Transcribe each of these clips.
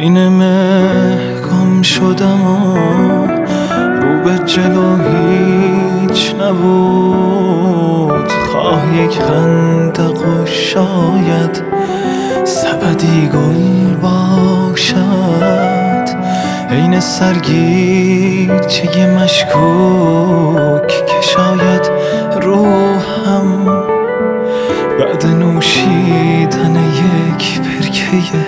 بین مه گم شدم و رو به جلو هیچ نبود، خواه یک خندق و شاید سبدی گل باشد، عین سرگیچه مشکوک که شاید روحم بعد نوشیدن یک برکه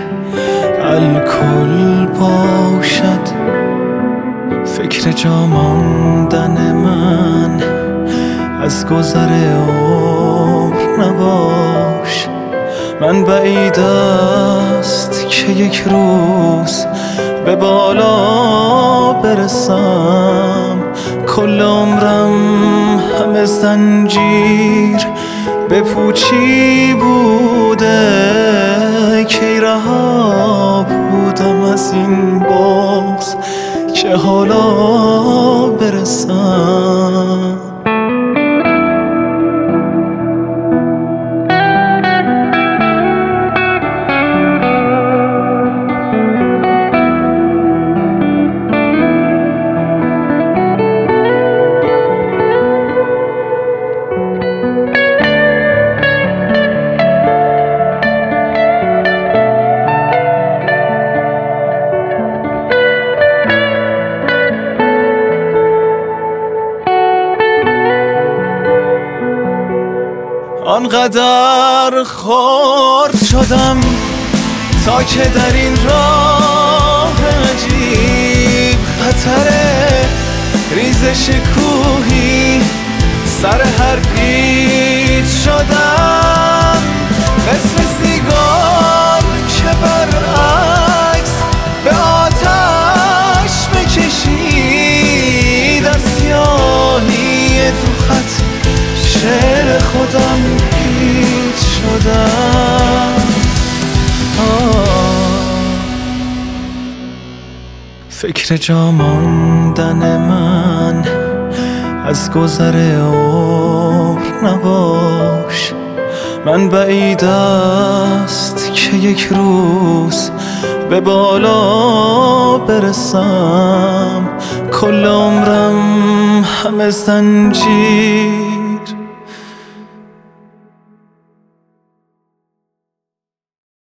الکل باشد. فکر جا ماندن من از گذر عمر نباش، من بعید است که یک روز به بالا برسم. کل عمرم همه زنجیر به پوچی بوده، کی رها بودم از این بغض که حالا برسم. آنقدر خرد شدم تا که در این راه عجیب خطر ریزش کوهی سر هر پیچ شدم، مثل سیگار که برعکس به آتش بکشید، از سیاهی تو خط شعر خودم هیچ شدم. فکر جا ماندن من از گذر عمر نباش، من بعید است که یک روز به بالا برسم. کل عمرم همه زنجیر